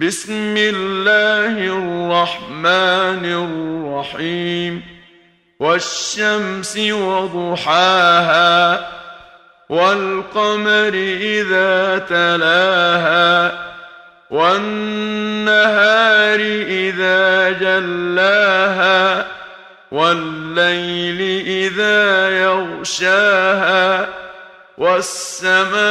بسم الله الرحمن الرحيم. والشمس وضحاها والقمر إذا تلاها والنهار إذا جلاها والليل إذا يغشاها والسماء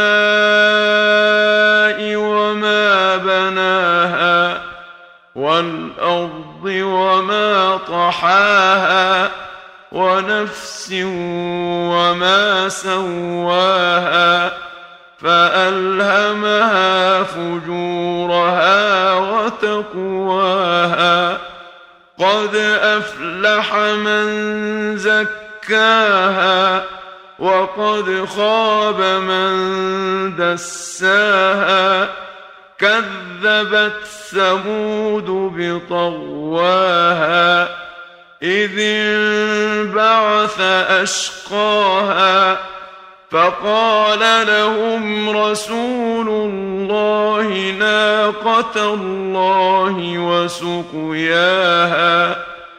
وما بناها والأرض وما طحاها ونفس وما سواها فألهمها فجورها وتقواها. قد أفلح من زكاها وقد خاب من دساها. كذبت ثمود بطغواها إذ انبعث أشقاها فقال لهم رسول الله ناقة الله وسقياها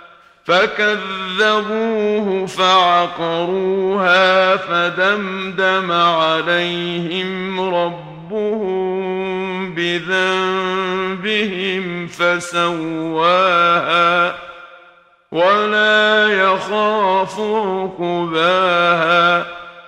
فكذبوه فعقروها فدمدم عليهم ربهم بذنبهم فسواها ولا يخاف عقباها.